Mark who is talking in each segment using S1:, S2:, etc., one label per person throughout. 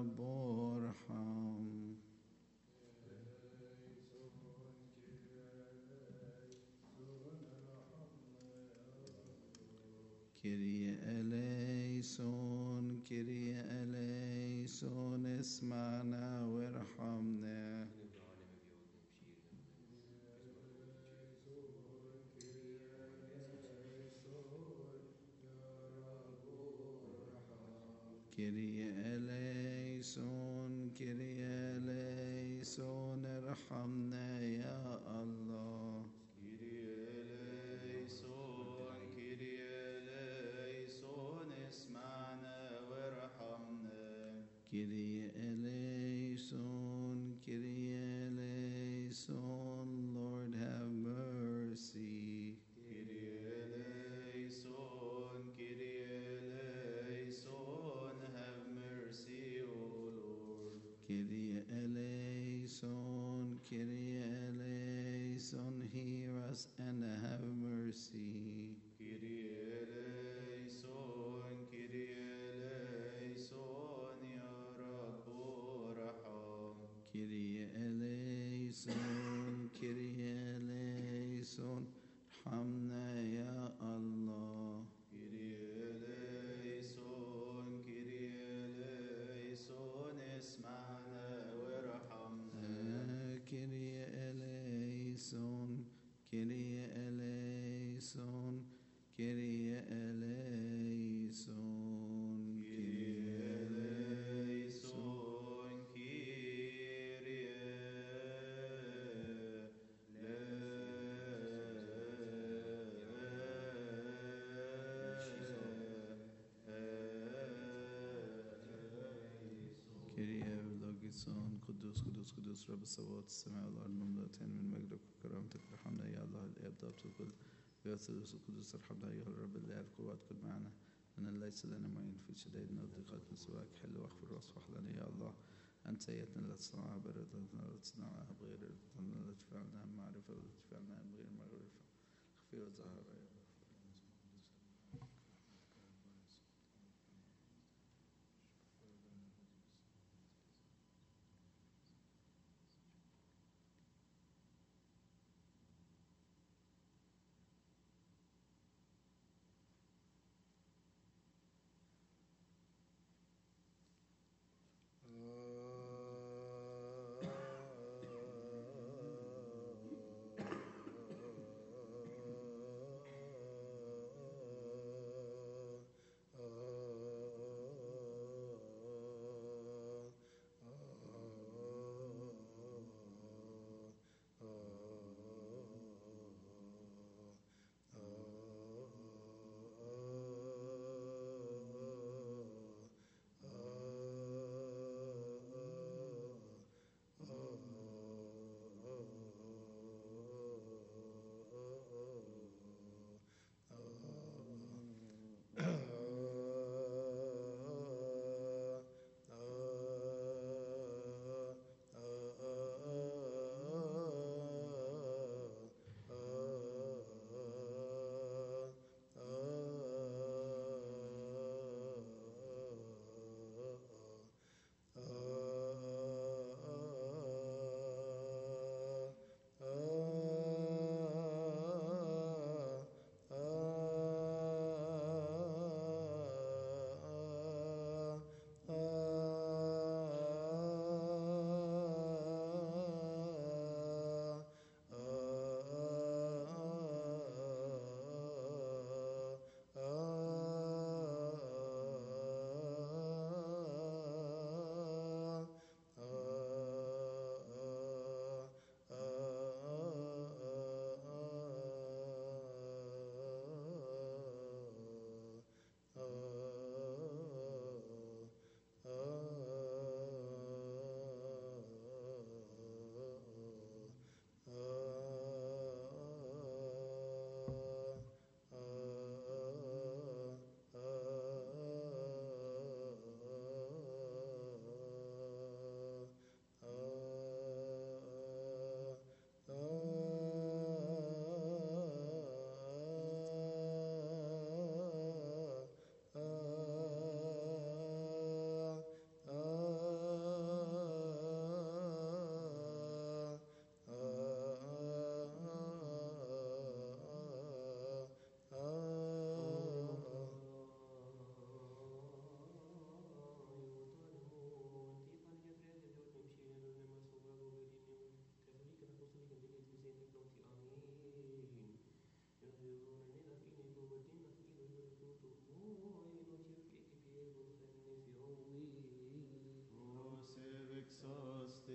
S1: رب ارحم. كيريا إليسون كيريا إليسون اسمعنا وارحمنا. كيريا إليسون كيريا إليسون ارحمنا يا الله.
S2: كيريا إليسون كيريا إليسون اسمعنا وارحمنا.
S1: كيريا إليسون كيريا إليسون Lord have mercy.
S2: كيريا إليسون كيريا إليسون have mercy O Lord.
S1: Kyrie eleison, Kyrie eleison, hear us and have mercy.
S2: كيريا إليسون كيريا إليسون يا رب ارحم.
S1: Kyrie eleison, Kyrie eleison, ارحمنا يا الله.
S2: كيريا إليسون كيريا إليسون اسمعنا وارحمنا.
S1: Kyrie eleison, Kyrie eleison, Kyrie eleison,
S2: كيريا إليسون كيريا
S1: Kyrie Logison, قدوس قدوس قدوس رب السماوات السماء والأرض مملوءتين من مجدك وكرامتك. ارحمنا يا الله الآب ضابط الكل يا الثالوث القدوس. ارحمنا أيها الرب الإله القوات كن معنا لأن ليس لنا معين في شدائدنا وضيقات من سواك. حل واغفر واصفح لنا يا الله. أنت سيدنا لا تصنعها بردتنا لا تصنعها بغير ردتنا لا تفعلنا معرفة ولا تفعلنا بغير معرفة. خفي وظهر يا الله.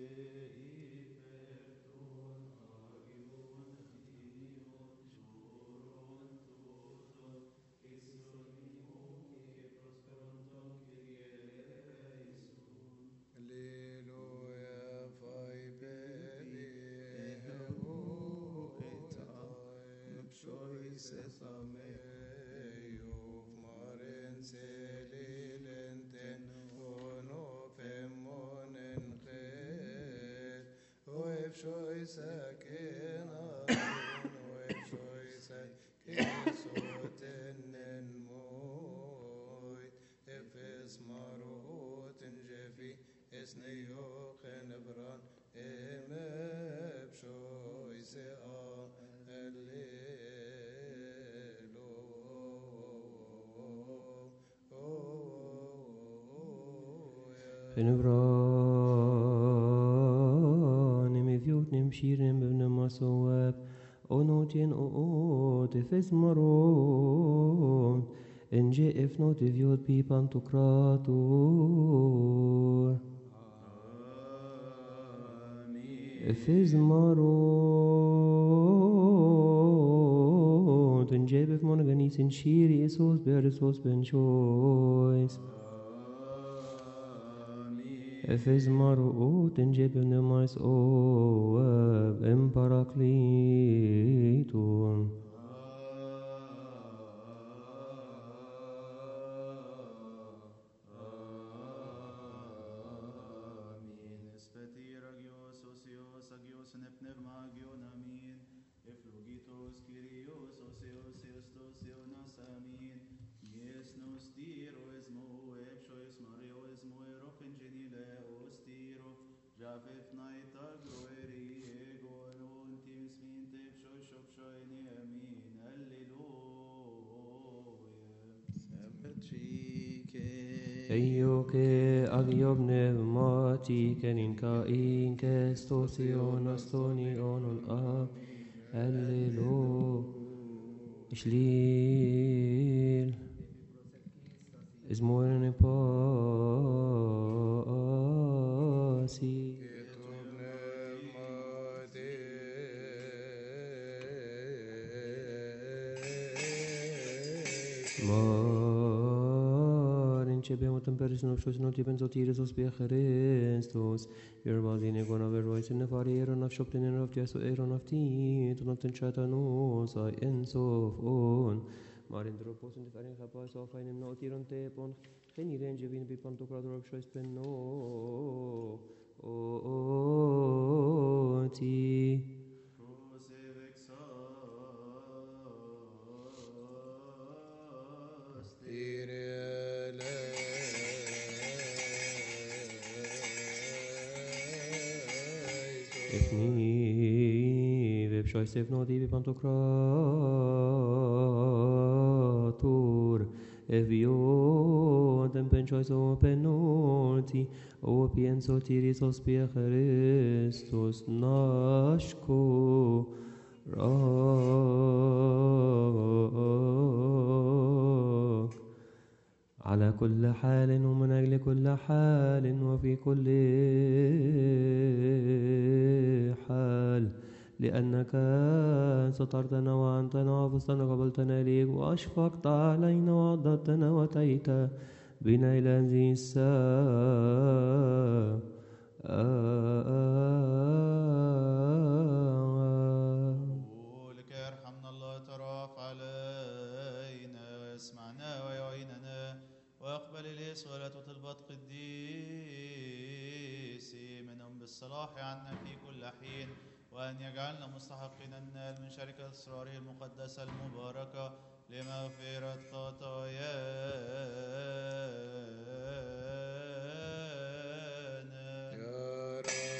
S3: Alleluia, fai bene,
S1: Nupshoi sesame,
S3: Euf maren selilenten, ono femmonen chet, oef shoi sakenatin, oef shoi sakesoten moit, efes maroten jefi, esneyochen bran, emep shoi sea,
S4: Hennebran, mevjot nemshiren bevnemasoab, onotien oot efes maron, enje efnot evjot pi pantokrator. Efes maron, enje bef monoganis in shiri esos beresos ben choice. Efes marot enje bevnemas oab em parakliton.
S2: Amin. Espetir agios osios agios nepneumagion amin. Eflogitos kyrios osios estos ionas amin. Yes nos tiro esmo epshois mario esmo erochen genile ostiro. Javef naita gloeri egon untims mint epshoi shopshoini amin. Alleluia.
S4: Eio que agiob pneumati kenin kain kestos toni onon ab Allelo Shlil Esmoren pasi Marin ce beam temperis noptios noti benzotiris os bia Christos Yerbazine gona verois in nefari eron af shopten in of jesu eron af tit not in chatanos I ensof on Marin dropos in defarin chapas of einem notiron tepon Geni range vin bi pantocrador of shois penno oti Efni vepshois evnodi bi pantocrator Evio tempenchois o penoti o pienso tiris os pia Christos nashko على كل حال ومن أجل كل حال وفي كل حال لأنك سترتنا وعنتنا وفزتنا قبلتنا ليك وأشفقت علينا وعضدتنا وأتيت بنا إلى هذه الساعة
S2: ولك يرحمنا الله تراف علينا ويسمعنا ويعيننا ويقبل اليس ولا تطلبات قديسي منهم بالصلاح عنا في كل حين وأن يجعلنا مستحقين النال من شركة أسراره المقدسة المباركة لمغفرة خطايانا.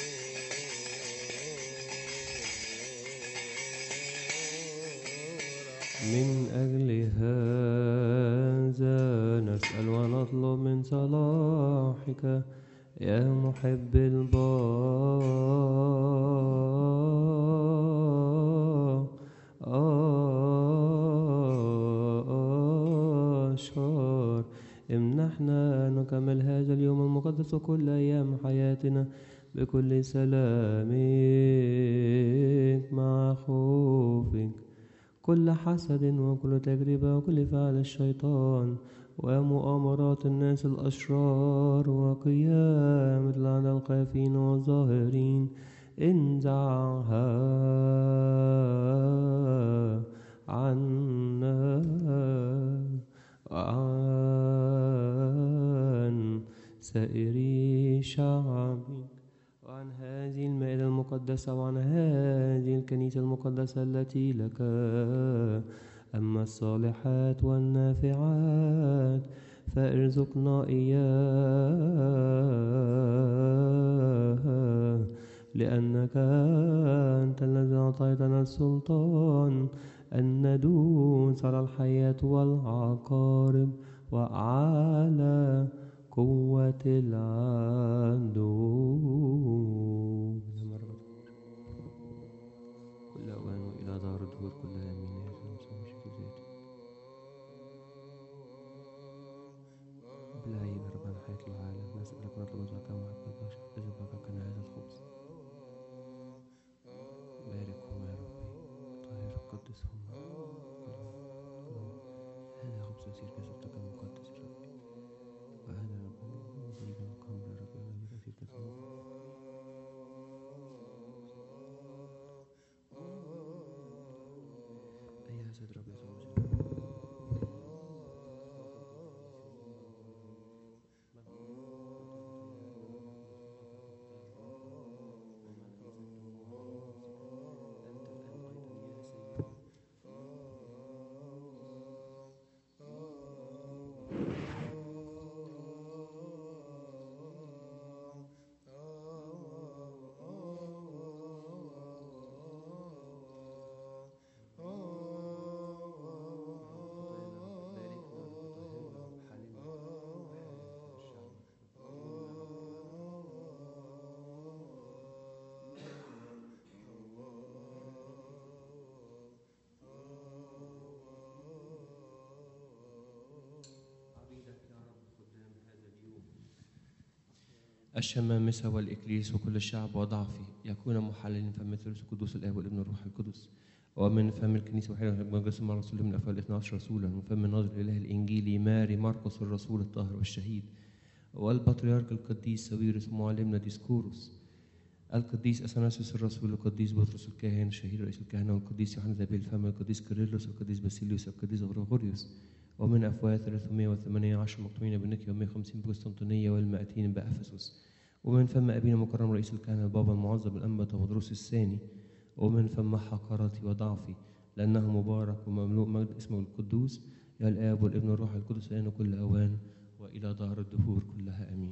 S4: من أجل هذا نسأل ونطلب من صلاحك يا محب البشر امنحنا نكمل هذا اليوم المقدس المقدس كل أيام حياتنا بكل سلام مع خوفك، كل حسد وكل تجربة وكل فعل الشيطان ومؤامرات الناس الأشرار وقيام الأعداء الخافين والظاهرين انزعها عنا وعن سائر شعبك وعن هذه المائدة المقدسة وعن هذه الكنيسة المقدسة التي لك. أما الصالحات والنافعات فارزقنا إياها، لأنك أنت الذي أعطيتنا السلطان أن ندوس على الحياة والعقارب وعلى قوة العدو. كل أوان وإلى دار الدهور كلها آمين. بالعيب ربنا حياة العالم نسألك نطلب زكاة ومحبة بشر إذا باركنا هذا الخبز باركهم يا ربي طاهر قدسهم هذا خبز يسير جسدك المقدس يا ربي وهذا ربنا يجيب القمر يا ربي ويجب في كثير أيها سيد ربي يسوع الشمامسة والإكليس وكل الشعب وضع فيه يكون محللين فم ثلث قدوس الآب والابن والروح القدس ومن فم الكنيسة وحيدا المجلس مع رسول من أفعال 12 رسولا وفم الناظر الإله الإنجيلي ماري مرقس الرسول الطاهر والشهيد والبطريرك القديس ساويرس معلمنا ديسكوروس القديس أثناسيوس الرسول القديس بطرس الكاهن الشهيد رئيس الكهنة والقديس يوحنا ذبي الفم القديس كيرلس القديس باسيليوس القديس غريغوريوس ومن أفواه 318 مقتولين بنيقيا و150 بقسطنطينية وال200 بأفسس ومن فم أبينا مكرم رئيس الكهنة البابا المعظم الأنبا تودروس الثاني ومن فم حقارتي وضعفي لأنه مبارك ومملوء مجد اسمه القدوس يا الآب والابن والروح القدس الآن كل أوان وإلى دهر الدهور كلها آمين.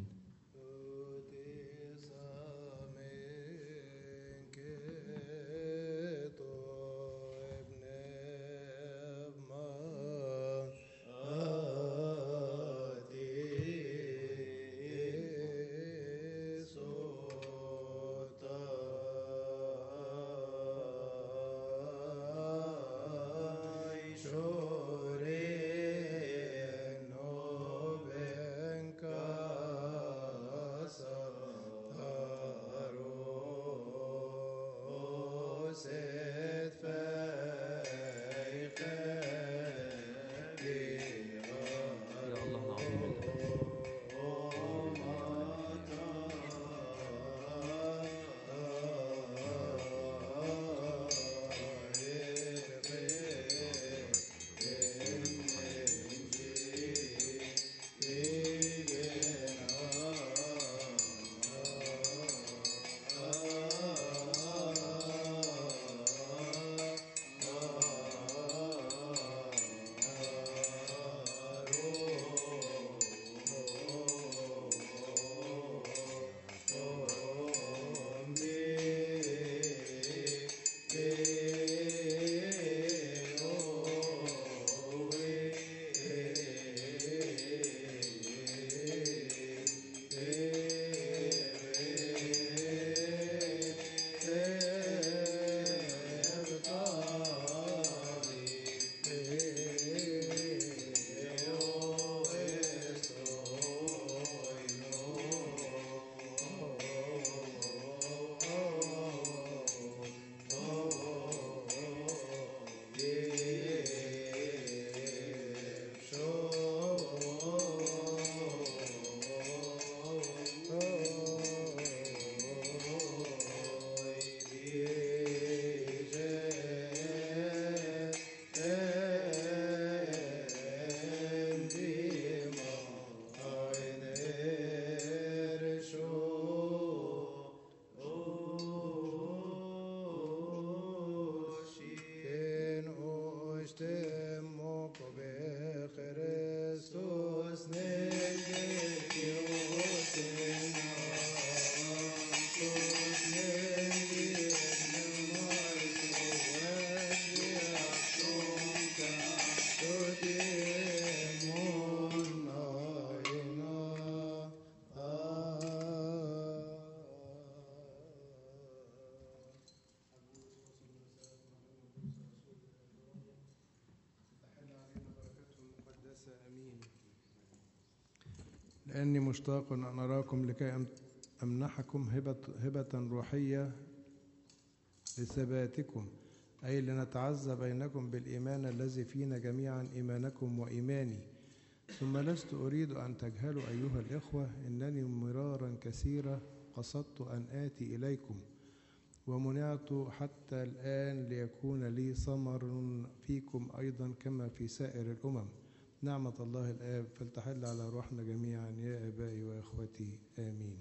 S3: لأني مشتاق أن أراكم لكي أمنحكم هبة روحية لثباتكم، أي لنتعزى بينكم بالإيمان الذي فينا جميعا، إيمانكم وإيماني. ثم لست أريد أن تجهلوا أيها الإخوة أنني مرارا كثيرة قصدت أن آتي إليكم، ومنعت حتى الآن ليكون لي ثمر فيكم أيضا كما في سائر الأمم. نعمة الله الآب فلتحل على روحنا جميعا يا آبائي وإخوتي، آمين.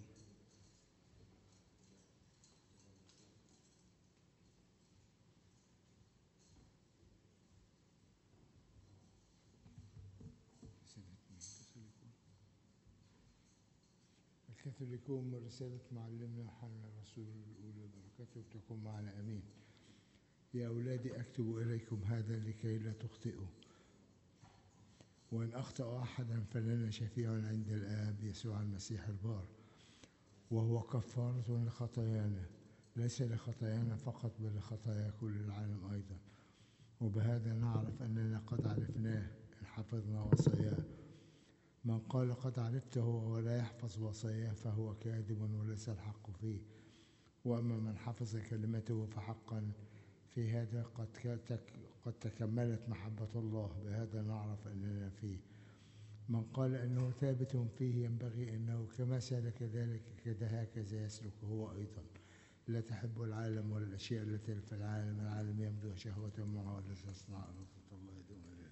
S5: الكاثوليكون من رسالة معلمنا يوحنا الرسول الأولى، بركاته تكون معنا آمين. يا أولادي أكتب إليكم هذا لكي لا تخطئوا، وإن أخطأ أحدا فلنا شفيع عند الآب يسوع المسيح البار، وهو كفارة لخطايانا، ليس لخطايانا فقط بل لخطايا كل العالم أيضا. وبهذا نعرف أننا قد عرفناه إن حفظنا وصاياه. من قال قد عرفته ولا يحفظ وصاياه فهو كاذب وليس الحق فيه. وأما من حفظ كلمته فحقا في هذا قد تكملت محبة الله، بهذا نعرف أننا فيه. من قال أنه ثابت فيه ينبغي أنه كما سلك ذلك هكذا يسلك هو أيضا. لا تحب العالم ولا الأشياء التي في العالم، العالم يمضي شهوة معه ولا تصنع رغبة الله يدوم إلى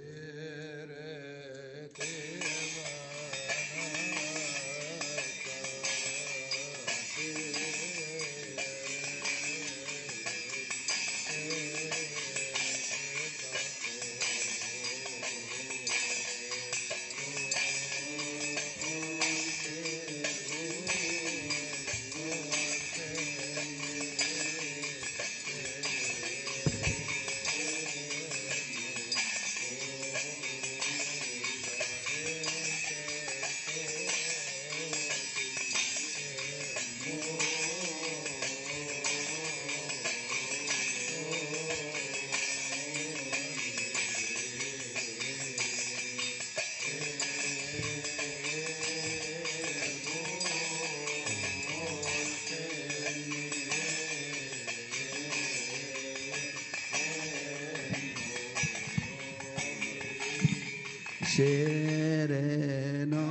S1: Serena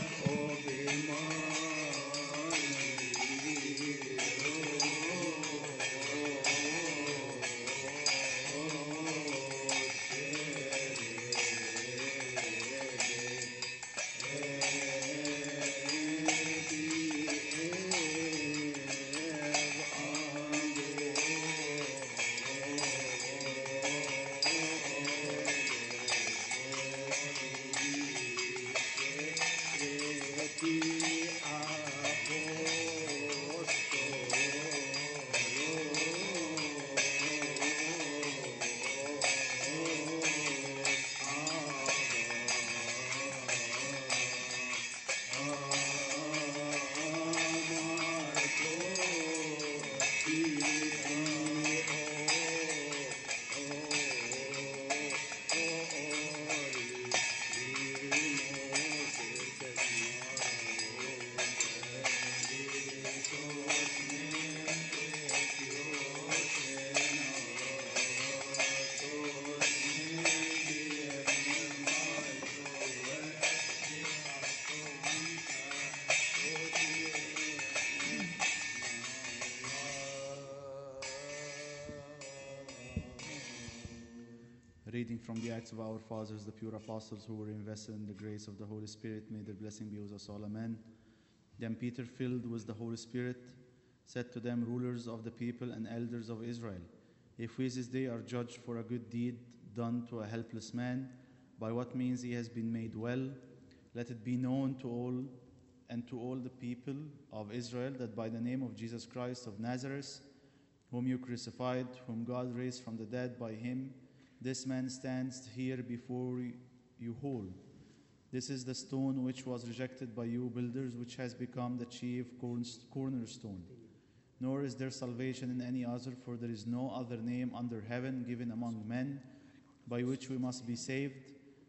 S2: Reading from the Acts of our Fathers, the pure apostles who were invested in the grace of the Holy Spirit, may their blessing be with us all. Amen. Then Peter, filled with the Holy Spirit, said to them, rulers of the people and elders of Israel, if we this day are judged for a good deed done to a helpless man, by what means he has been made well, let it be known to all and to all the people of Israel that by the name of Jesus Christ of Nazareth, whom you crucified, whom God raised from the dead, by him this man stands here before you whole. This is the stone which was rejected by you builders, which has become the chief cornerstone. Nor is there salvation in any other, for there is no other name under heaven given among men by which we must be saved.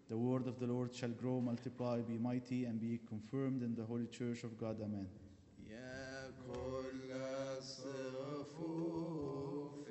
S2: The word of the Lord shall grow, multiply, be mighty, and be confirmed in the holy church of God. Amen.
S1: يا كل الصفوف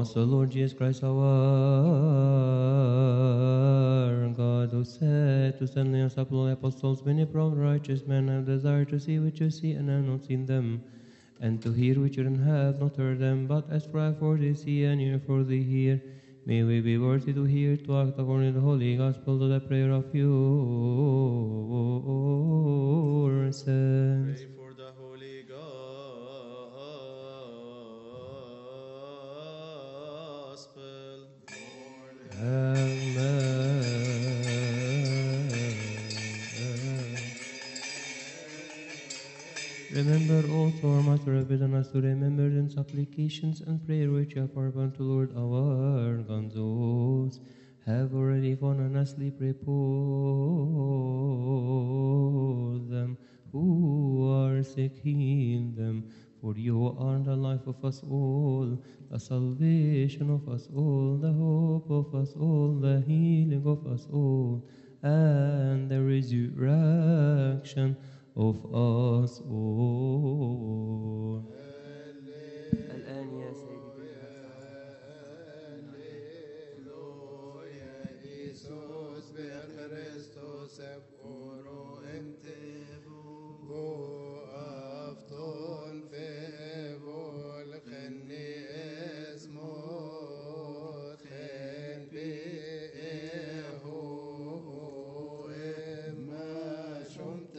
S4: was the Lord Jesus Christ our God, who said to Stanley and Apostles, apostles, many prominent righteous men have desired to see which you see and have not seen them, and to hear which you have not heard them. But as for they see and hear, for they hear, may we be worthy to hear, to act according to the Holy Gospel, to the prayer of yourselves.
S2: Pray for the Holy Gospel.
S4: Remember also our Master have bidden us to remember in supplications and prayer which you have forborne to Lord our God, those have already fallen asleep, repose them, who are sick, heal them, for you are the life of us all, the salvation of us all, the hope of us all, the healing of us all, and the resurrection of us all. الآن يا سيدي
S3: Iisus Kristus oro انتبو أفطن في الخني اسمه خن بيه إما شمت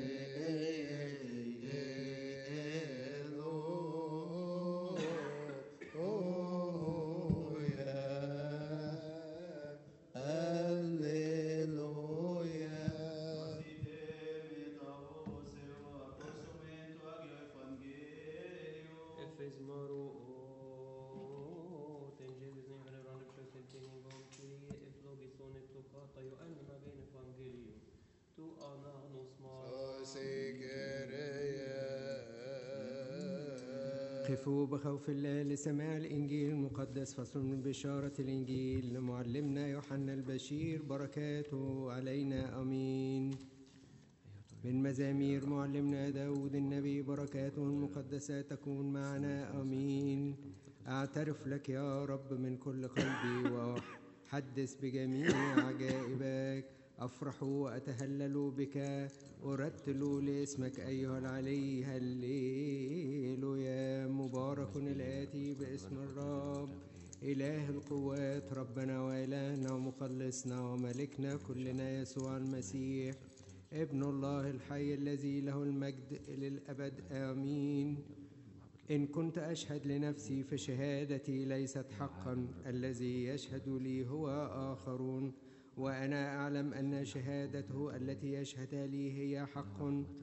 S6: قفوا بخوف الله لسماع الإنجيل المقدس. فصل من بشارة الإنجيل لمعلمنا يوحنا البشير، بركاته علينا آمين. من مزامير معلمنا داود النبي، بركاته المقدسة تكون معنا آمين. أعترف لك يا رب من كل قلبي وأحدث بجميع عجائبك، أفرح وأتهلل بك، أرتل لاسمك أيها العلي. هللويا. مبارك الآتي باسم الرب إله القوات، ربنا وإلهنا ومخلصنا وملكنا كلنا يسوع المسيح ابن الله الحي الذي له المجد للأبد آمين. إن كنت أشهد لنفسي فشهادتي ليست حقا، الذي يشهد لي هو آخرون، وأنا أعلم أن شهادته التي يشهد لي هي حق.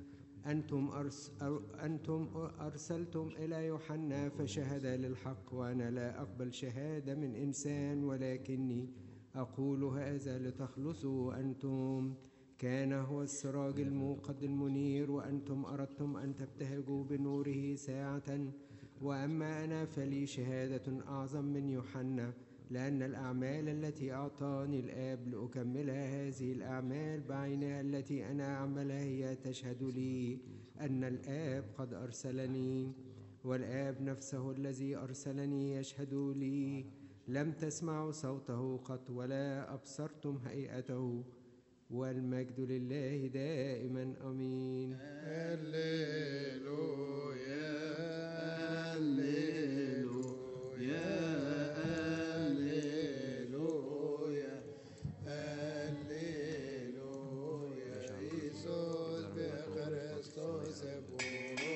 S6: أنتم أرسلتم إلى يوحنا فشهد للحق، وأنا لا أقبل شهادة من إنسان، ولكني أقول هذا لتخلصوا أنتم. كان هو السراج الموقد المنير، وأنتم أردتم أن تبتهجوا بنوره ساعة، وأما أنا فلي شهادة أعظم من يوحنا، لأن الأعمال التي أعطاني الآب لأكملها، هذه الأعمال بعينها التي أنا أعملها هي تشهد لي أن الآب قد أرسلني، والآب نفسه الذي أرسلني يشهد لي. لم تسمعوا صوته قط ولا أبصرتم هيئته، والمجد لله دائما آمين.
S3: هللويا هللويا هللويا هللويا. إيسوس بخريستوس بورو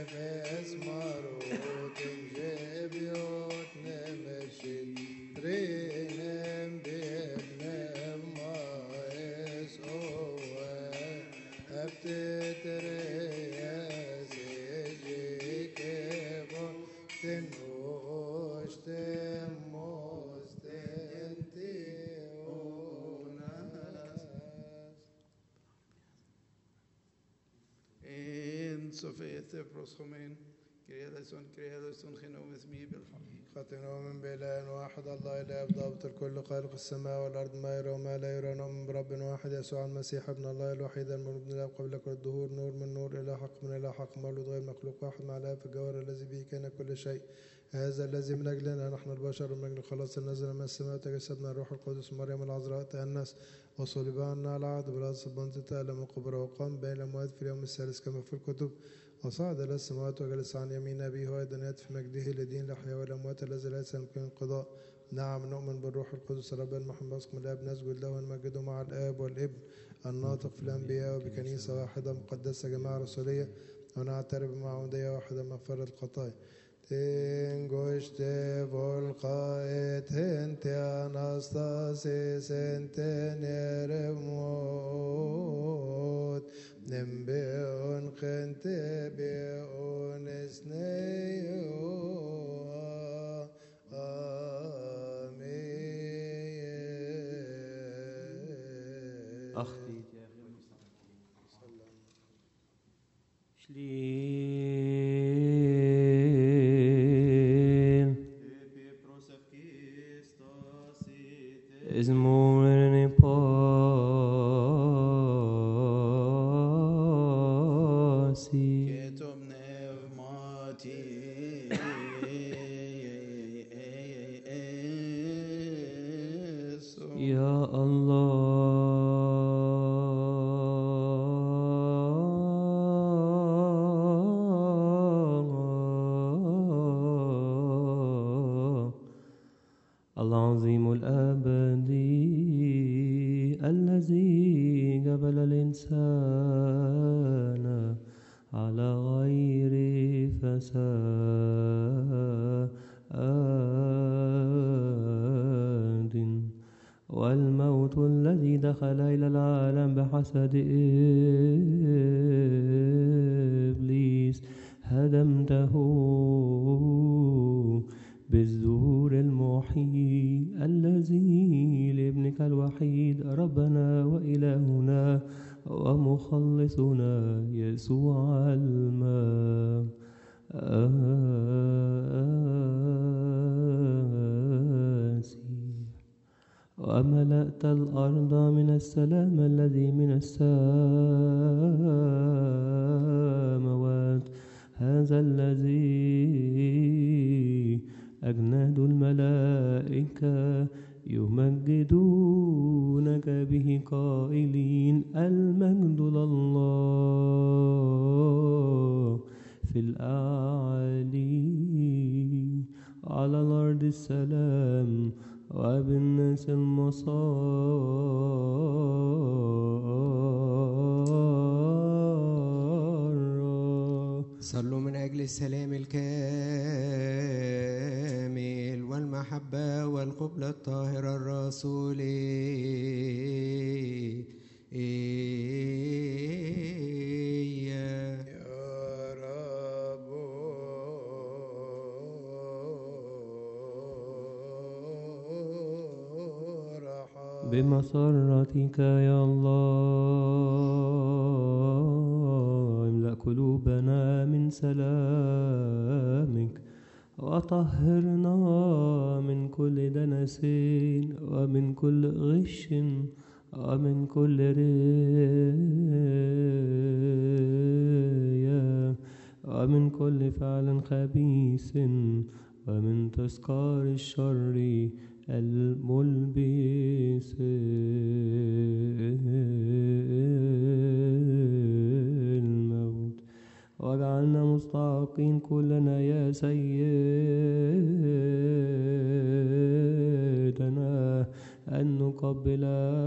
S3: نفس مروت جبيوت نمشي رينم بابنم ما يسوى أبتتريس يجيك تنوش تموس تنتيوناس
S1: En Sofia Proschomen, Kriya Leison, Genom اسمي بالحقيقة.
S3: خطنا من بإله واحد الله إله ضابط الكل خالق السماء والأرض ما يرى وما لا يرى نؤمن برب واحد يسوع المسيح ابن الله الوحيد المولود من الآب قبل كل الدهور نور من نور إله حق من إله حق مولود غير مخلوق واحد مع الآب في الجوهر الذي به كان كل شيء هذا الذي من أجلنا نحن البشر ومن أجل الخلاص نزل من السماء وتجسدنا الروح القدس مريم العذراء تأنس وصلب عنا على عهد بلاس بنت تألم وقبر وقام بين الأموات في اليوم الثالث كما في الكتب وصعد إلى السماوات وجلس عن يمين أبيه وأيضا في مجده لدين الأحياء والأموات الذي ليس يمكن انقضاء. نعم نؤمن بالروح القدس ربا محمد من الآب نسجد له ونمجده مع الآب والابن الناطق في الأنبياء وبكنيسة واحدة مقدسة جماعة رسولية ونعترف بمعمودية واحدة مغفرة الخطايا. Tengoște volcaet hente anastasis entenere mot nembeon gente beon esneo amen.
S4: أخطي شليم إزموني باسي
S1: Ketom nevmati
S4: يا الله العظيم الأبدي الذي جبل الإنسان على غير فساد والموت الذي دخل إلى العالم بحسد إبليس هدمته بالظهور المحيي الذي لابنك الوحيد ربنا وإلهنا ومخلصنا يسوع المسيح وملأت الأرض من السلام الذي من السماوات هذا الذي أجناد الملائكة يمجدونك به قائلين المجد لله في الأعالي على الأرض السلام وبالناس المسار.
S6: صلوا من أجل السلام الكامل والمحبة والقبلة الطاهرة الرسولية.
S3: يا رب ارحم
S4: بمسرتك يا الله املأ قلوبنا من سلامك وطهرنا من كل دنس ومن كل غش ومن كل رياء ومن كل فعل خبيث ومن تذكار الشر الملبس الموت واجعلنا مستحقين كلنا يا سيدنا أن نقبل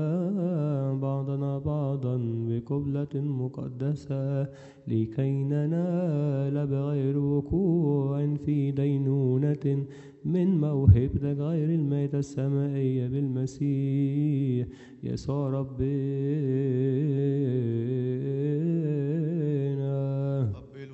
S4: بعضنا بعضا بقبلة مقدسة لكي ننال بغير روحية من موهبتك غير الميتة السمائية بالمسيح يسوع ربنا.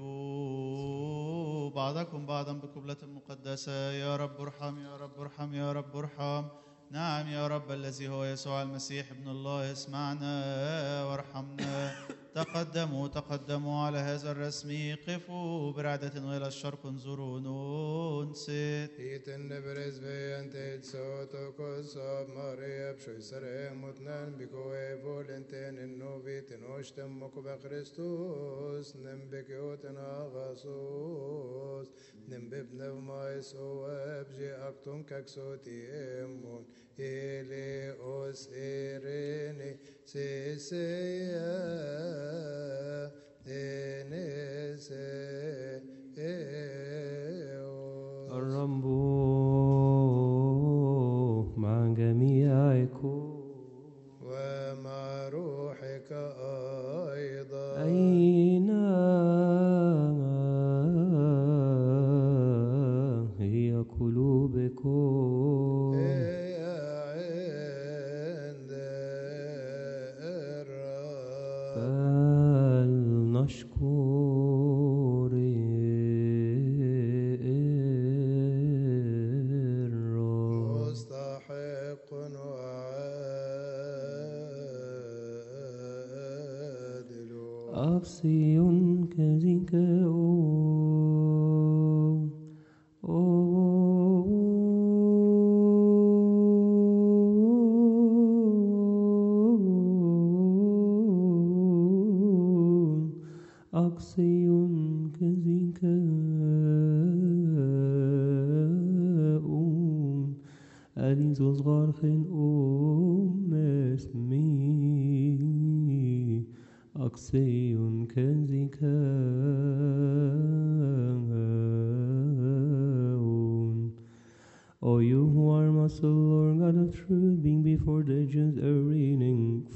S2: قبلوا بعضكم بعضا بقبلة مقدسة. يا رب ارحم، يا رب ارحم، يا رب ارحم. نعم يا رب الذي هو يسوع المسيح ابن الله، اسمعنا وارحمنا. تقدموا على هذا الرسم، قفوا برعدة وإلى الشرق انظروا ننصت.
S3: Iten nebres veante soto kosob Maria bshoisare mutnan bikoe volenten in noviten ostem mokba Christus nembek oten agasos nembeb nevmais oabje akton kaksoti emon ele os erene seseya enese
S4: الرب مع جميعكم
S3: ومع روحك أيضا.
S4: أين هي قلوبكم؟
S3: هي عند الرب
S4: فلنشكر
S3: مستحق وعادل
S4: أقصي كذكاء أقصي كذكاء أليس صغار خنقوم اسمي أقصي كذكاء. O you who are Master Lord God of truth, being before the ages are reigning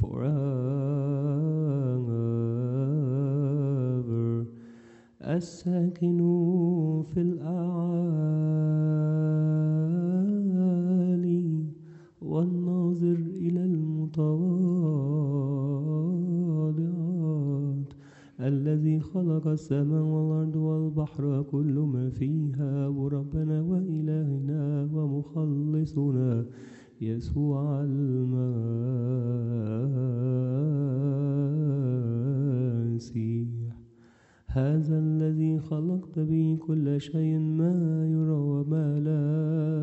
S4: forever, الساكن في الأعالي والناظر إلى المتواضعات، الذي خلق السماء والأرض والبحر وكل ما فيها، وربنا وإلهنا ومخلصنا يسوع المسيح، هذا الذي خلقت به كل شيء ما يرى وما لا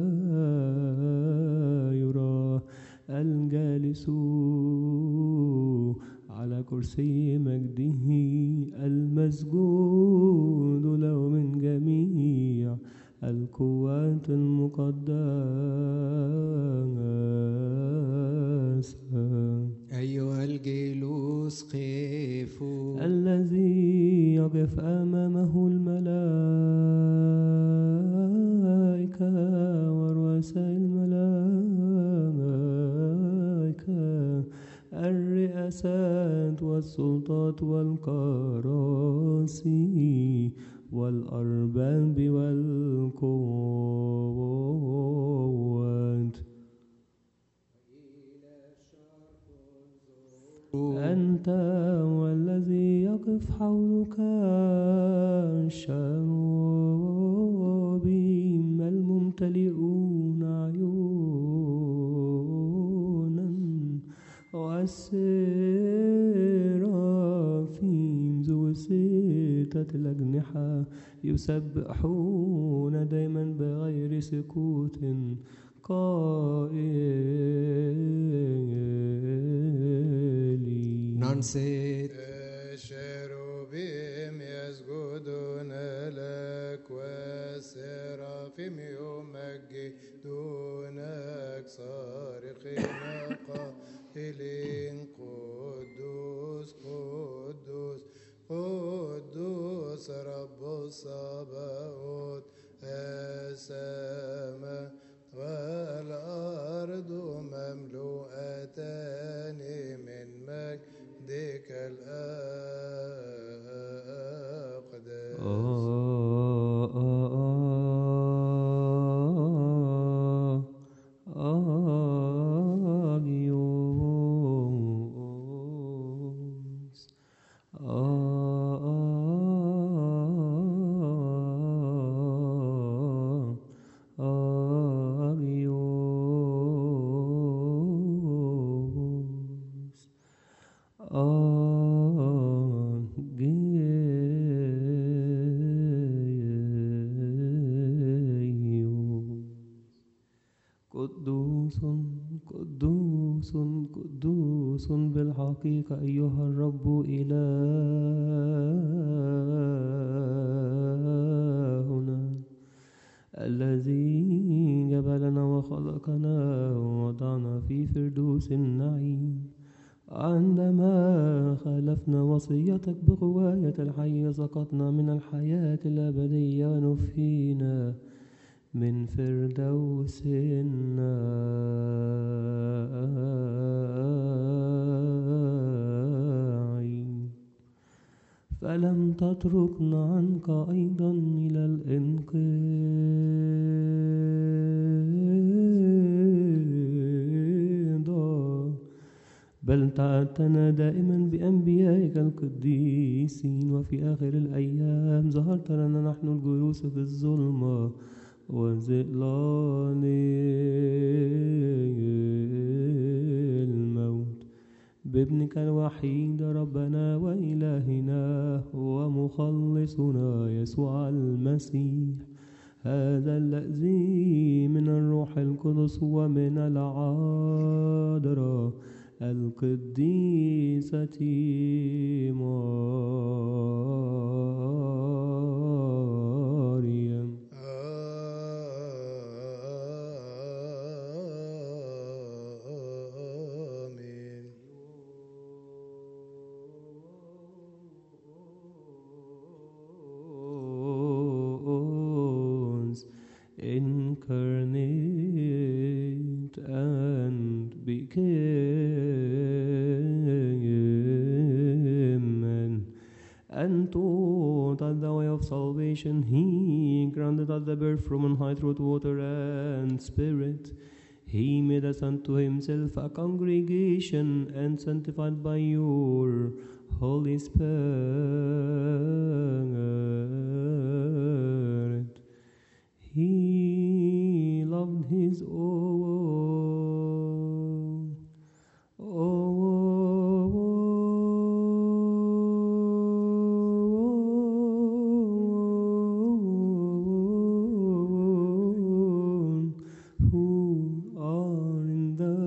S4: يرى، الجالس على كرسي مجده، المسجود له من جميع القوات المقدسة.
S6: أيها الجلوس قفوا،
S4: الذي يقف أمامه الملائكة ورؤساء الملائكة، الرئاسات والسلطات والكراسي والأرباب والقوات. أنت والذي يقف حولك الشرابيم الممتلئون عيونا، والسرافيم ذو 6 الأجنحة يسبحون دائما بغير سكوت قائلين.
S6: ننصت.
S3: الشروبيم يسجدون لك والسرافيم يمجدونك صارخين قائلين قدوس قدوس قدوس رب الصباوت، السماء والأرض مملوءتان من مجدك الأقدس.
S4: قدوس قدوس قدوس بالحقيقة أيها الرب إلهنا الذي جبلنا وخلقنا ووضعنا في فردوس النعيم عندما خالفنا وصيتك بغواية الحي سقطنا من الحياة الأبدية نفينا من فردوس النعيم فلم تتركنا عنك أيضا إلى الانقضاء بل تعدتنا دائما بأنبيائك القديسين وفي آخر الأيام ظهرت لنا نحن الجلوس في الظلمة وظلال الموت بابنك الوحيد ربنا وإلهنا ومخلصنا يسوع المسيح هذا الذي من الروح القدس ومن العذراء القديسة مريم
S3: آمين.
S4: Incarnate and became man, and taught us the way of salvation. He granted us the birth from on high through water and spirit. He made us unto himself a congregation and sanctified by your Holy Spirit. He loved his own who are in the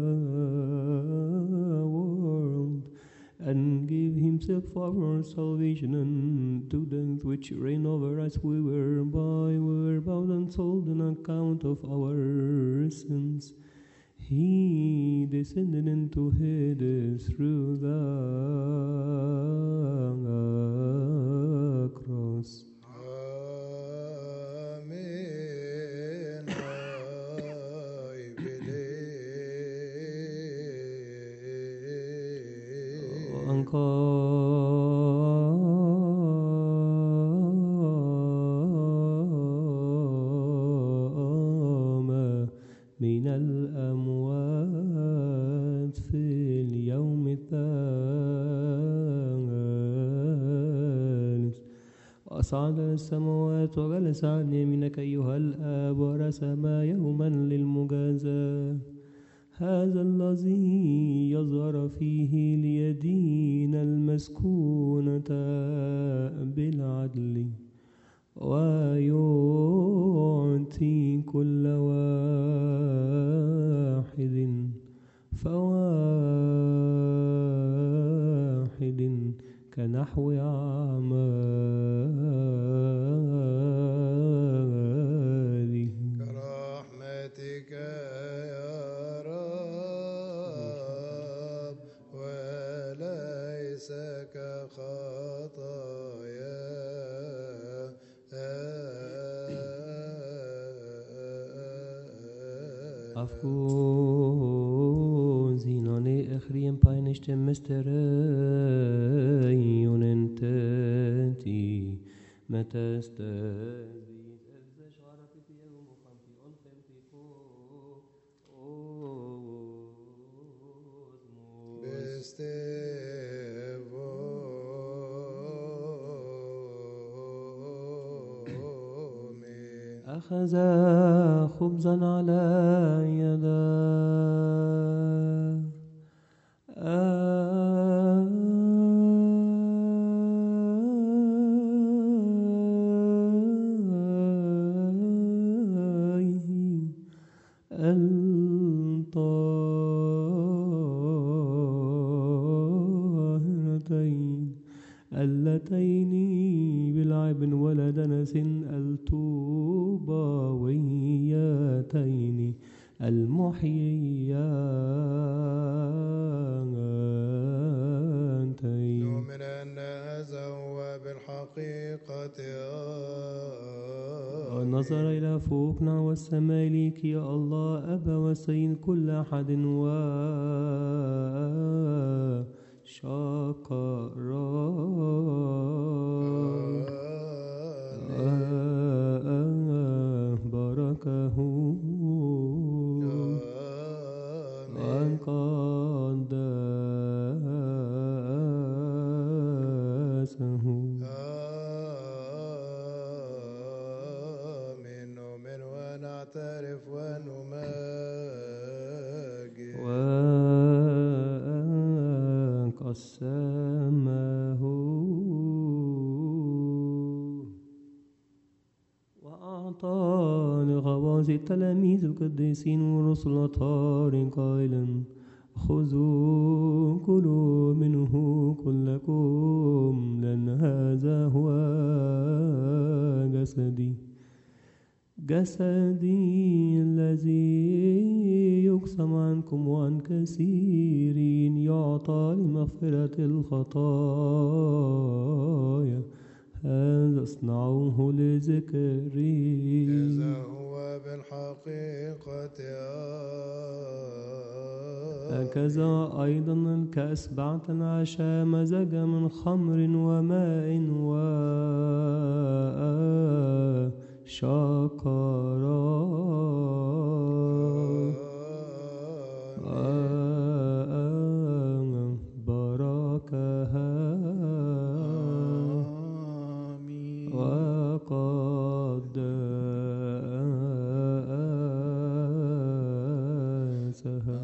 S4: world, and gave himself for our salvation unto death, which reign over us. We were bound and sold on account of our sins. He descended into Hades through the cross.
S3: آمين. هاي بليل.
S4: وقام من الأموات في اليوم الثالث وصعد للسماوات وجلس عن يمينك أيها الآب ورسم يوما للمجازاة هذا الذي يظهر فيه ليدين المسكونة بالعدل ويعطي كل واحد فواحد كنحو أعماله.
S3: كرحمتك يا رب وليس كخطايا
S4: Afgåzhinane ekhriem pajnishte misterejun teti metastazit evze sharati fiyegum ukhampi onkhemtiko أخذ خبزا على يديه بلعب ولا دنس الطوباويتين المحييتين.
S3: نؤمن أن هذا هو بالحقيقة
S4: النظر إلى فوقنا والسماء ليك يا الله أبا وسيد كل أحد بركه وأن قدسه.
S3: آمين. نؤمن ونعترف ونماجد
S4: وقسمه وأعطى لغواز التلاميذ القديسين والرسل الأطهار قائلا خذوا كلوا منه كلكم لأن هذا هو جسدي الذي يقسم عنكم وعن كثيرين يعطى لمغفرة الخطايا هذا اصنعوه لذكري.
S3: هذا هو بالحقيقة
S4: هكذا أيضا الكأس بعد العشاء مزج من خمر وماء وشكرا بركها وقدسها.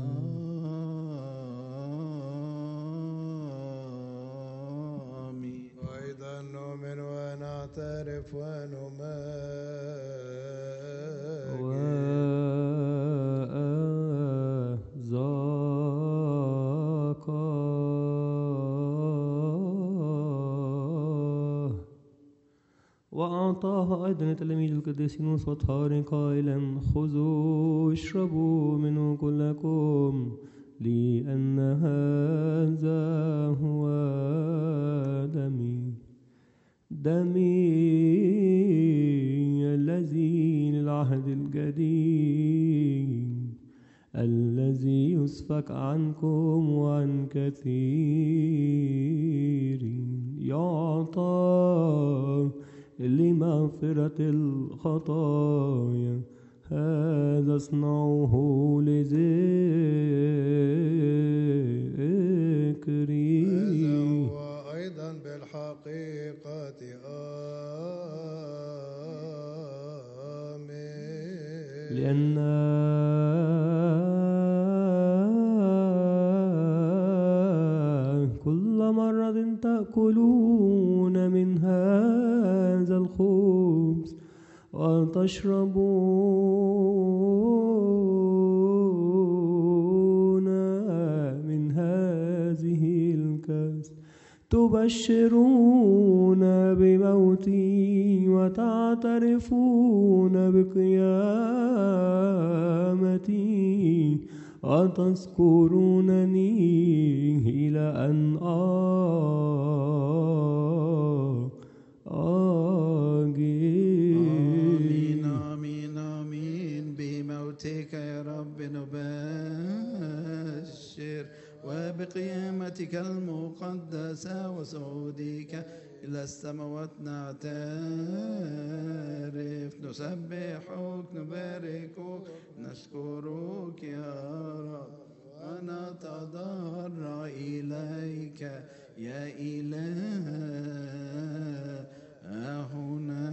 S3: وأيضا نؤمن ونعترف
S4: وأعطاه أيضا التلاميذ القديسين والأطهار قائلا خذوا اشربوا منه كلكم لأن هذا هو دمي الذي للعهد الجديد الذي يسفك عنكم وعن كثير يعطى لمغفرة الخطايا هذا اصنعوه لذكري.
S3: هذا هو أيضا بالحقيقة آمين.
S4: لأن كل مرة تأكلون من هذا الخبز وتشربون من هذه الكأس تبشرون بموتي وتعترفون بقيامتي وتذكرونني إلى أن
S1: آمين آمين آمين. بموتك يا رب نبشر وبقيامتك المقدسة وصعودك إلى السماوات نعترف نسبحك نباركك نشكرك يا رب ونتضرع إليك يا إلهنا.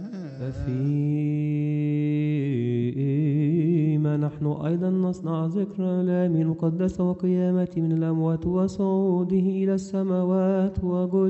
S4: فيما نحن أيضا نصنع ذكرى الآمين المقدسة وقيامته من الأموات وصعوده إلى السماوات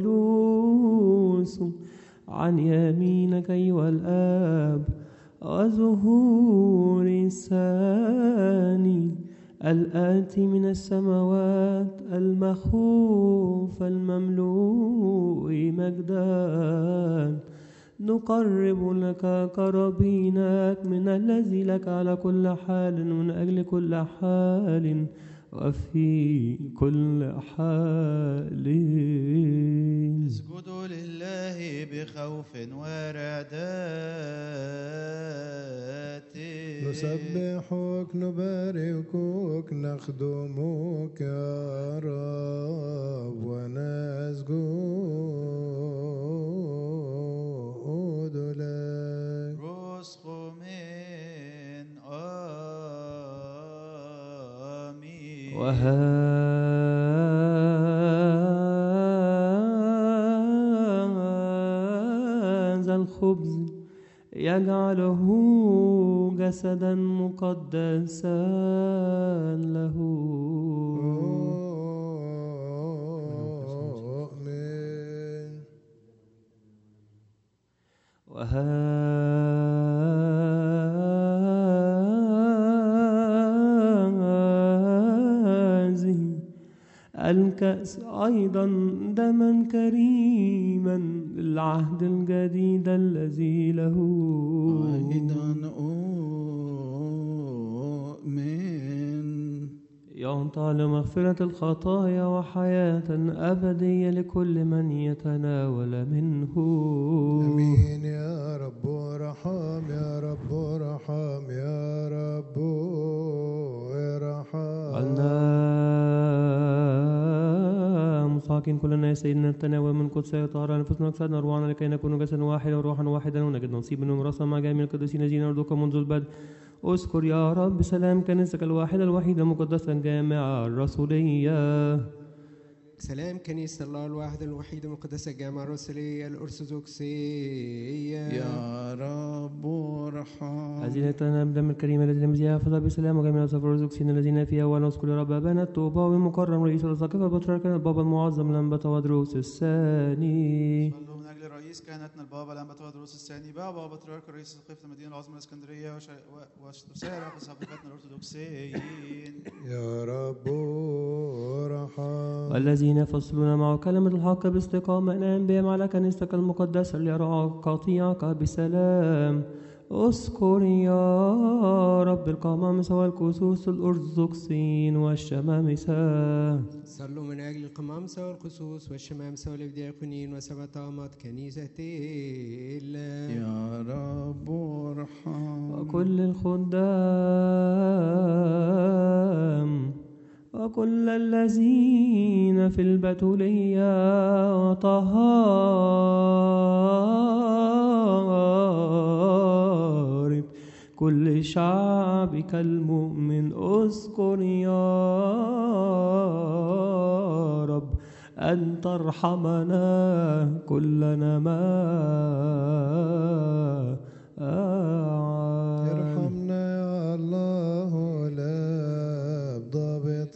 S4: وجلوس عن يمينك أيها الآب وظهور الثاني الآتي من السماوات المخوف المملوء مجدا، نقرب لك قرابينك من الذي لك على كل حال ومن أجل كل حال وفي كل حال.
S2: اسجدوا لله بخوف ورعدات،
S3: نسبحك نباركك نخدمك يا رب ونسجد لك.
S2: رزق من آمين.
S4: وهذا الخبز يجعله جسدا مقدسا له.
S3: آمين.
S4: وهذه الكأس أيضا دما كريما للعهد الجديد الذي له.
S1: أيضا أؤمن
S4: يعطى لمغفرة الخطايا وحياة أبدية لكل من يتناول منه.
S3: امين يا رب ارحم يا رب ارحم يا رب ارحم.
S4: قلنا مصاكين كلنا يا سيدنا التناول من قدس طهارة أنفسنا وأجسادنا أرواحنا لكي نكون جسدا واحدا وروحا واحدا ونجد نصيبا وميراثا مع جميع القديسين الذين يرضوك منذ البدء. اذكر يا رب سلام كنيستك الواحدة الوحيدة المقدسة الجامعة الرسولية.
S6: سلام كنيسة الله الواحدة الوحيدة المقدسة الجامعة الرسولية الأرثوذكسية.
S1: يا رب ارحم.
S4: هذه الدم الكريم الذي لم يحفظها بسلام وجميع الأساقفة الأرثوذكسيين الذين فيها، ونذكر يا رب أبانا الطوباوي المكرم رئيس الأساقفة البطريرك البابا المعظم الأنبا تودروس الثاني.
S2: صلوا من أجل رئيس كهنتنا البابا الأنبا تودروس الثاني، بابا بطريرك رئيس أساقفة المدينة العظمى الإسكندرية وسائر أساقفتنا الأرثوذكسيين.
S3: يا رب ارحم.
S4: والذين يفصلون مع كلمة الحق باستقامة نعم بهم على كنيستك المقدسة ليرعى قطيعك بسلام. اذكر يا رب القمامسة والكسوس الأرثوذكسيين والشمامسة.
S6: صلوا من أجل القمامسة والقسوس والشمامسة والإبدياقونيين وسبع طامات كنيسة الله.
S1: يا رب ارحم.
S4: وكل الخدام وكل الذين في البتولية وطهارة كل شعبك المؤمن. اذكر يا رب أن ترحمنا كلنا معا.
S3: ارحمنا يا الله لا ضابط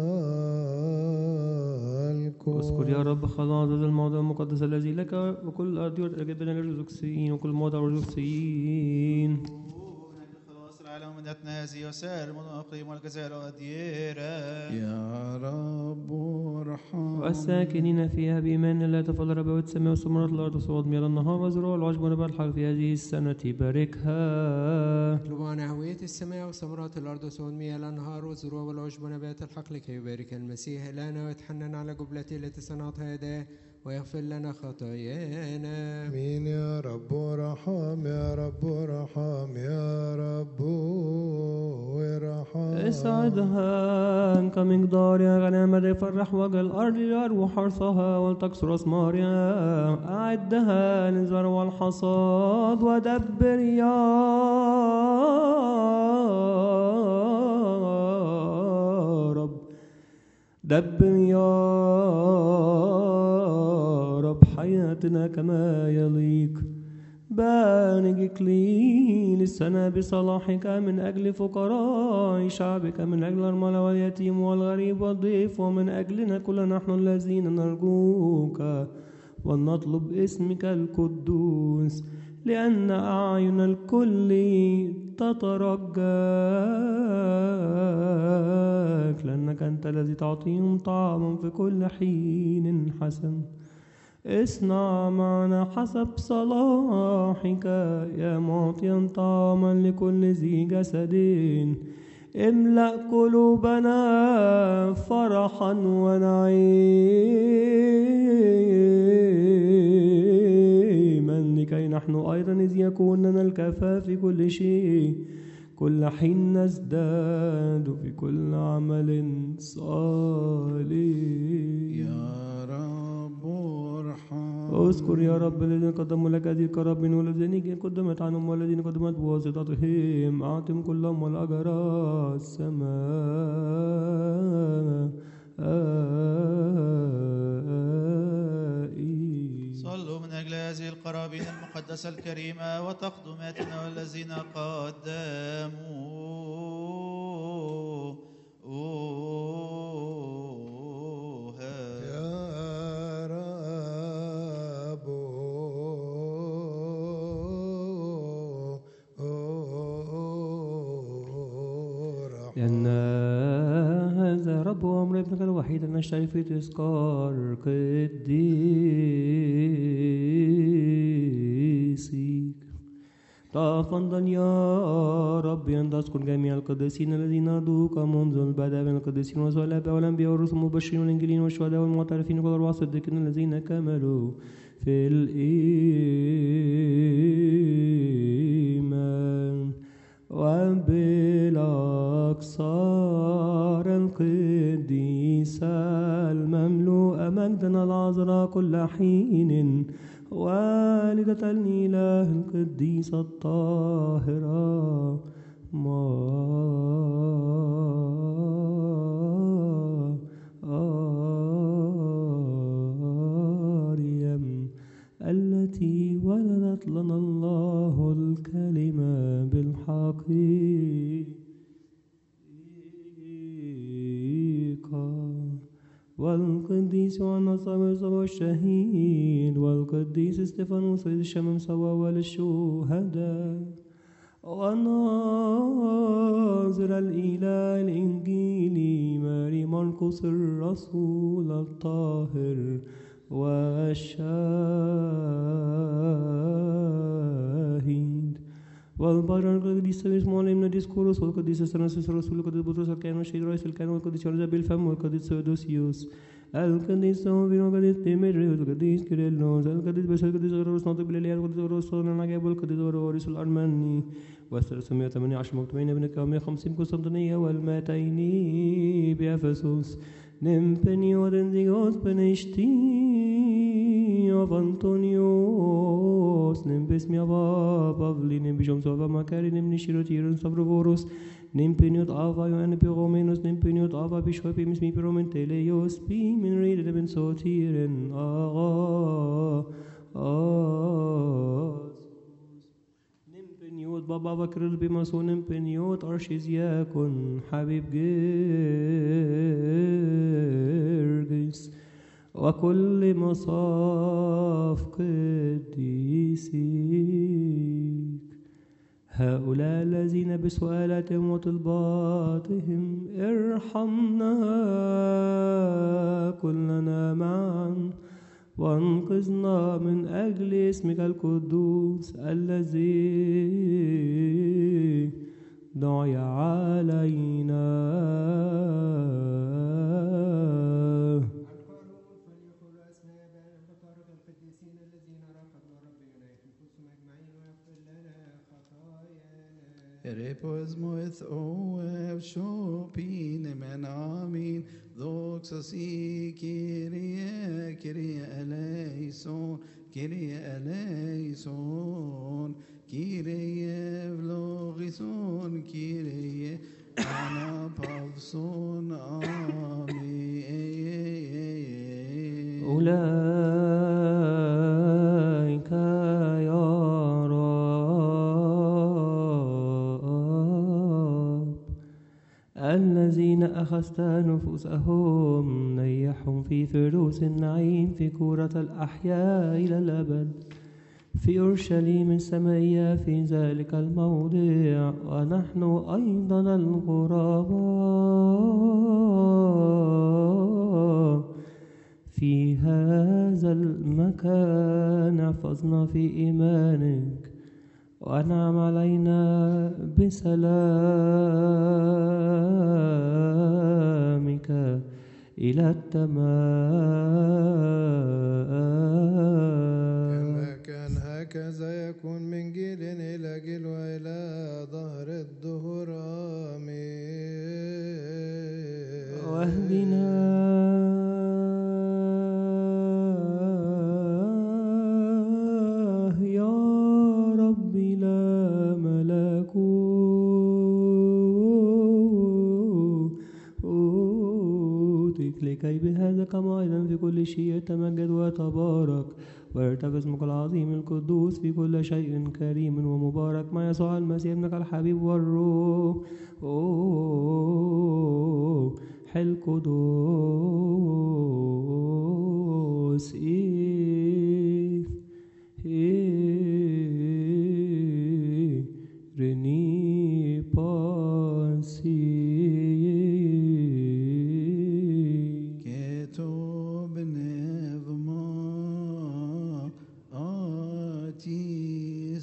S3: الكون.
S4: اذكر يا رب خلاص هذا الموضع المقدس الذي لك وكل الأرض والأجداد الأرثوذكسيين وكل موضع الأرثوذكسيين.
S2: خلاص العالم من هذه وسائر المدن الأقليم والجزائر والديرة.
S1: يا رب ارحم.
S4: والساكنين فيها بإيمان لا تفضل ربوات السماء وثمرات الأرض وصوت مياه النهار وزروع العشب ونبات الحق في هذه السنة باركها.
S6: اطلبوا عن هوية السماء وثمرات الأرض وصوت مياه الأنهار والزروع والعشب ونبات الحق لكي يبارك المسيح لنا ويتحنن على جبلته التي صنعتها يداه ويغفر لنا خطايانا.
S3: امين يا رب ارحم يا رب ارحم يا رب ارحم.
S4: اسعدها كمقدارها غنامة يفرح وجه الأرض ليروح حرثها ولتكسر أثمارها. أعدها للزرع والحصاد ودبر يا رب دبر يا رب حياتنا كما يليق. بارك إكليل السنة بصلاحك من أجل فقراء شعبك، من أجل الأرملة واليتيم والغريب والضيف، ومن أجلنا كل نحن الذين نرجوك ونطلب اسمك القدوس. لأن أعين الكل تترجاك، لأنك أنت الذي تعطيهم طعاما في كل حين حسن. اصنع معنا حسب صلاحك يا معطيا طعاما لكل ذي جسد. املأ قلوبنا فرحا ونعيما، لكي نحن أيضا إذ يكون لنا الكفاف في كل شيء كل حين نزداد في كل عمل صالح.
S1: يا رب ارحم.
S4: اذكر يا رب الذين قدموا لك هذه القرابين والذين قدمت عنهم والذين قدمت بواسطتهم، أعطهم كلهم والأجر السماء.
S2: صلوا من أجل هذه القرابين المقدسة الكريمة وتقدماتنا والذين قدموها.
S5: يا رب
S4: لأن هذا رب أمر ابنك الوحيد أن نشترك في تذكار قديسيك. تفضل يا رب أن تذكر جميع القديسين الذين أرضوك منذ البدء من القديسين والصلابة والأنبياء والرسل المبشرين والإنجيلين والشهداء والمعترفين وكل الرعاة الصديقين الذين كملوا في الإيمان، وبالأقصار القديسة المملوءة مجدا العذراء كل حين، والدة الإله القديسة الطاهرة مريم التي ولدت لنا الله الكلمة بالحقيقة، والقديس والنصر والشهيد والقديس استفانوس الشمم سوا والشهداء، والناظر الإله الإنجيلي ماري مرقس الرسول الطاهر والشاهد، والبرر القديس اسمه من ديسكوروس، والقديس استناسيس الرسول، والقديس بطرس الكاهن والشهيد رئيس الكاهن، والقديس يونس بالفم، والقديس سودوسيوس، القديس سوفين، والقديس ديمتريوس، والقديس كيرلس، القديس باسل، والقديس غيروس ناطق بالإلياد، والقديس غيروس صون العجاب، والقديس غيروس الأرمني، و318 مكتوبين ابنك 150 قسطنطينية، والمائتين بأفسس، نمبنيوت انزيغوس بنشتي وفانطونيوس، نمبسميا بابلي، نمبشوم سوفا مكاري، نمنشيروتيرون سابروفوروس، نمبنيوت آفا يوان بيغومينوس، نمبنيوت آفا بيشوبي مسمي بيرومن تيليوس بي من ريد بن سوتيرن نمبنيوت بابا بكر بمسو، نمبنيوت أرشيزياكون حبيب جرجس، وكل مصاف قديسيك. هؤلاء الذين بسؤالاتهم وطلباتهم ارحمنا كلنا معا، وانقذنا من أجل اسمك القدوس الذي دعي علينا.
S1: Repos moeth oev shopin men amin, doxasi Kyrie, Kyrie eleison, Kyrie eleison, Kyrie vlogison, Kyrie anapavson, amen.
S4: أولئك يا الذين أخذت نفوسهم نيحهم في فردوس النعيم في كورة الأحياء إلى الأبد، في أورشليم السمائية في ذلك الموضع، ونحن أيضا الغرباء في هذا المكان. احفظنا في إيمانك وأنعم علينا بسلامك إلى التمام.
S3: كما كان هكذا يكون من جيل إلى جيل وإلى ظهر الدهور. آمين.
S4: واهدنا يا رب إلى ملكوتك، لكي بهذا كما أيضا في كل شيء يتمجد ويتبارك ويرتفع اسمك العظيم القدوس في كل شيء كريم ومبارك مع يسوع المسيح ابنك الحبيب والروح حل قدوس رني باسي
S1: كتب نظما آتي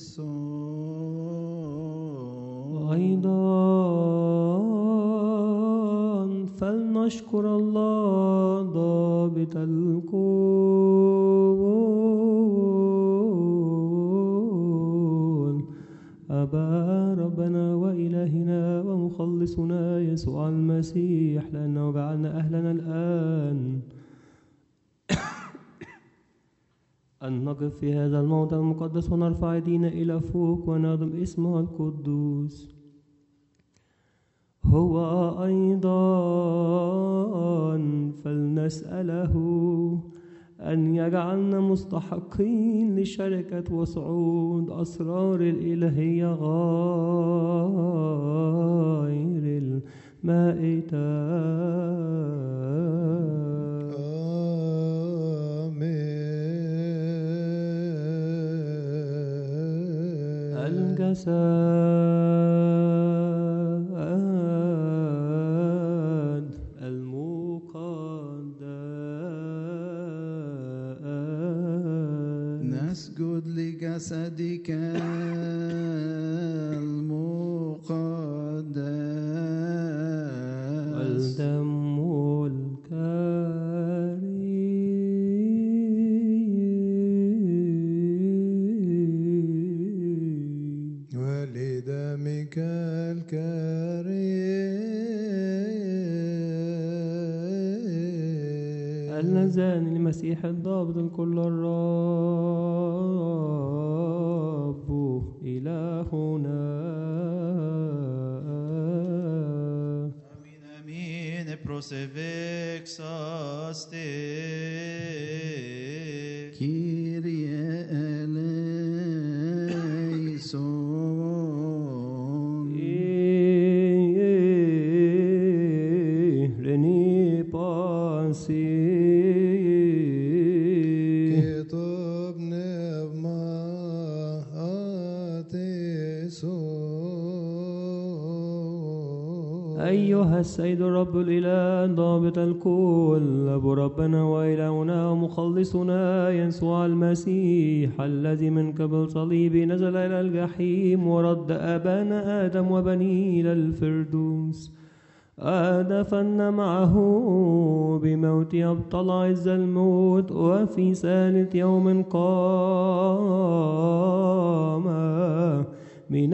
S1: صوت.
S4: أيضا فلنشكر الله ضابط الكون أبا ربنا وإلهنا ومخلصنا يسوع المسيح، لأنه جعلنا أهلنا الآن أن نقف في هذا الموضع المقدس ونرفع أيدينا إلى فوق ونعظم اسمه القدوس. هو أيضا فلنسأله أن يجعلنا مستحقين لشركة وصعود أسرار الإلهية غير المائتة. الجسد المقدس
S1: نسجد لجسدك المقدس
S4: والدم الكريم
S3: ولدمك الكريم
S4: اللذان لمسيح الضابط الكل الرب إلهنا.
S2: Amin, amin, prosevexaste.
S1: Kyrie eleison.
S4: Reni pasi
S3: كتاب نغمة آتيسون.
S4: أيها السيد الرب الإله ضابط الكل، أبو ربنا وإلهنا ومخلصنا يسوع المسيح، الذي من قبل صليبه نزل إلى الجحيم ورد آبانا آدم وبنيه إلى الفردوس، دفن معه بموت أبطل عز الموت، وفي ثالث يوم قام من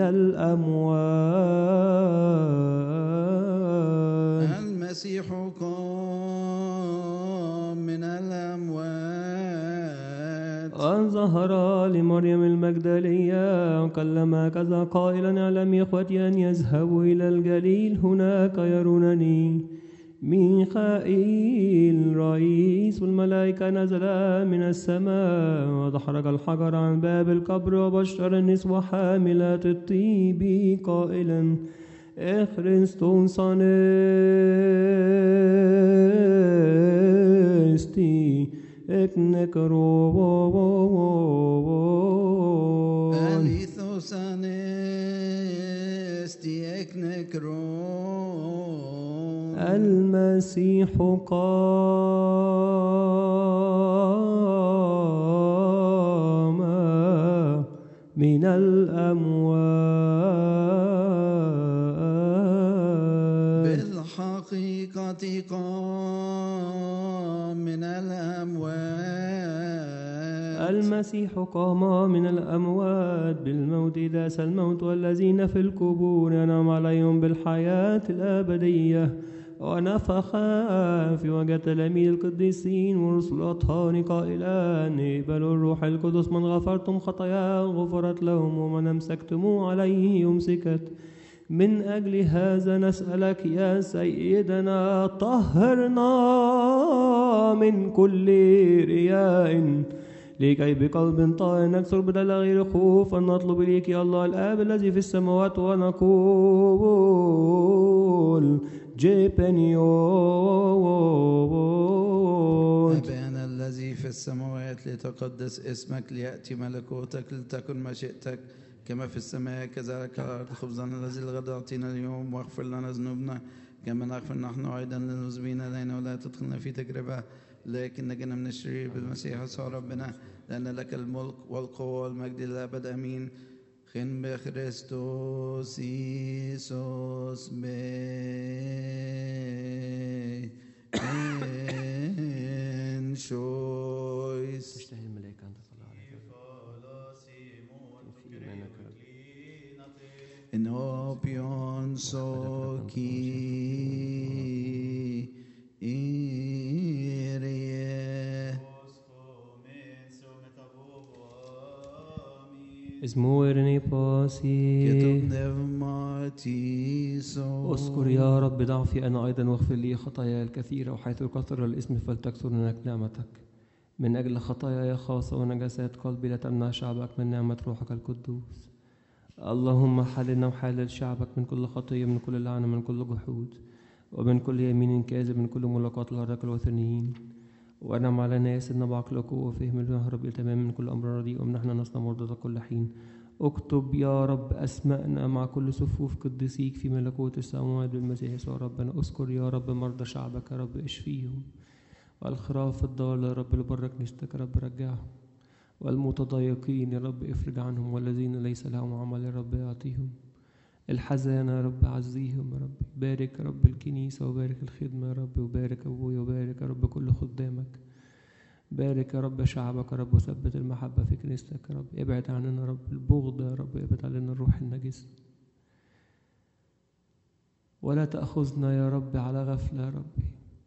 S4: الأموات.
S1: المسيح قام من الأموات
S4: وظهر لمريم المجدلية وكلم كذا قائلا: اعلمي إخوتي أن يذهبوا إلى الجليل، هناك يرونني. ميخائيل رئيس الملائكة نزل من السماء ودحرج الحجر عن باب القبر وبشر النسوة حاملات الطيب قائلا: اخريستوس انستي اكنكرو
S1: استيك نكرون
S4: المسيح قام من الأموات
S1: بالحقيقة قام من الأموات
S4: المسيح قام من الأموات بالموت داس الموت والذين في القبور ينام عليهم بالحياة الأبدية ونفخ في وجه تلاميذ القديسين ورسل الأطهار قائلا اقبلوا الروح القدس من غفرتم خطاياه غفرت لهم ومن أمسكتم عليه يمسكت من أجل هذا نسألك يا سيدنا طهرنا من كل رياء لكي بقلب طاهر نكسر بدل غير خوف أن نطلب إليك يا الله الآب الذي في السماوات ونقول جيبنيوت
S1: أبانا الذي في السماوات لتقدس اسمك ليأتي ملكوتك لتكن مشيئتك كما في السماء كذلك على الأرض خبزنا الذي الغد أعطينا اليوم واغفر لنا ذنوبنا كما نغفر نحن أيضا للمذنبين إلينا ولا تدخلنا في تجربة لكن نجنا من الشرير بالمسيح يسوع ربنا لأن لك الملك والقوة والمجد للأبد آمين خن بخريستوس يسوس بين شويس
S4: تشتهي الملائكة أن تطلع عليك في إيمانك رب
S1: إنوبيون سوكي إيريه
S4: اسمورني باسي
S1: كتب نفماتيسو
S4: اذكر يا رب ضعفي أنا أيضا واغفر لي خطاياي الكثيرة وحيث كثر الإثم فلتكثر منك نعمتك من أجل خطاياي خاصة ونجاسات قلبي لا تمنع شعبك من نعمة روحك القدوس اللهم حللنا وحلل شعبك من كل خطية من كل لعنة من كل جحود ومن كل يمين كاذب من كل ملاقات الهراك الوثنيين وأنعم علينا يا سيدنا بعقلك وفهم المهرب إلى تمام من كل أمر رديء ومنحنا نصنع مرضى كل حين اكتب يا رب أسماءنا مع كل صفوف قديسيك في ملكوت السماوات بالمسيح يسوع ربنا اذكر يا رب مرضى شعبك يا رب اشفيهم والخراف الضالة يا رب لبرك نشتك يا رب رجعهم والمتضايقين يا رب افرج عنهم والذين ليس لهم عمل يا رب يعطيهم الحزانة يا رب عزيهم يا رب بارك يا رب الكنيسة وبارك الخدمة يا رب وبارك أبويا وبارك يا رب كل خدامك بارك يا رب شعبك يا رب وثبت المحبة في كنيستك يا رب ابعد عننا يا رب البغض يا رب ابعد علينا الروح النجس ولا تأخذنا يا رب على غفلة يا ربي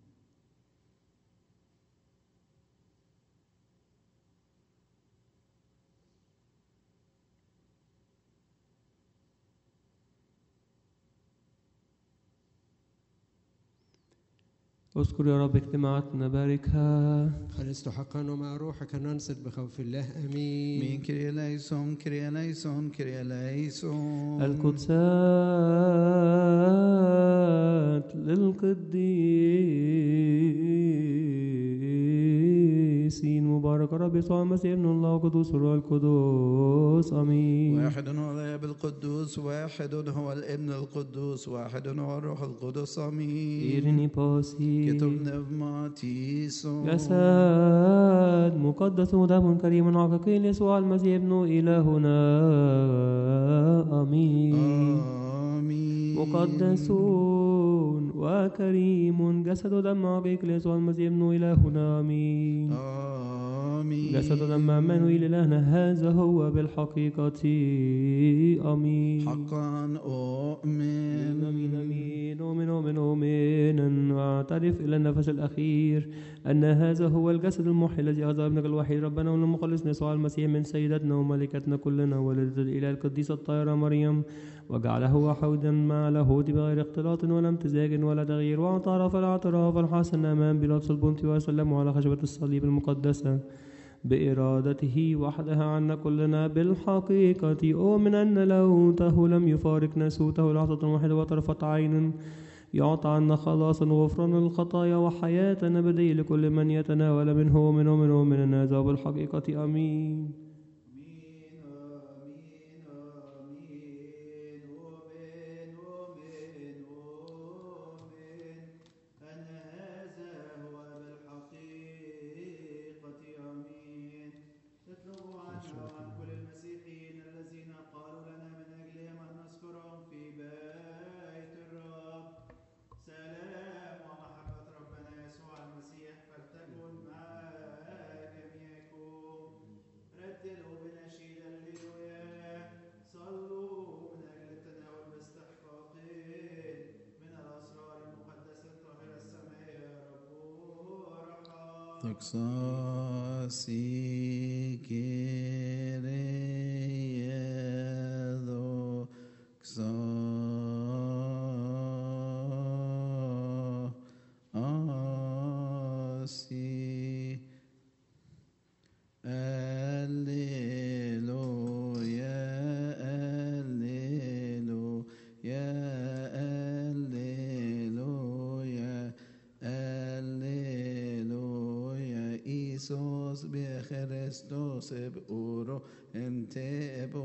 S4: اذكر يا رب اجتماعاتنا باركها
S6: خلصت حقا ومع روحك ننصت بخوف الله امين
S1: مين كريا ليسون كريا ليسون كريا ليسون
S4: القدسات للقديسين مبارك رب يسوع المسيح ابن الله وقدوس الروح القدوس امين
S1: واحد هو الاب القدوس واحد هو الابن القدوس واحد هو الروح القدس امين
S4: إيرني باسي
S1: كتب نفماتيسو
S4: جسد مقدس ودم كريم حقيقي ليسوع المسيح ابن إلهنا آمين
S1: آمين
S4: مقدس وكريم جسد ودم حقيقي ليسوع المسيح ابن إلهنا آمين
S1: آمين
S4: جسد ودم عمانويل إلهنا هذا هو بالحقيقة آمين
S1: حقا أؤمن
S4: آمين آمين أؤمن أؤمن أؤمن واعترف إلى النفس الأخير أن هذا هو الجسد المحيي الذي أخذ ابنك الوحيد ربنا والمخلص يسوع المسيح من سيدتنا وملكتنا كلنا ولدة الإله القديسة الطاهرة مريم وجعله وحودا مع لاهوت بغير اختلاط ولا امتزاج ولا تغيير واعترف الاعتراف الحسن أمام بيلاطس البنطي وسلم على خشبة الصليب المقدسة بإرادته وحدها عنا كلنا بالحقيقة أؤمن أن لوته لم يفارق ناسوته لحظة واحدة وطرفة عين يعطى عنا خلاصا وغفران الخطايا وحياة أبدية لكل من يتناول منه من هذا بالحقيقة آمين
S1: Doxasi Kyrie doxasi. Alleluia, alleluia, alleluia, alleluia. Isos bechrestos eburo entebo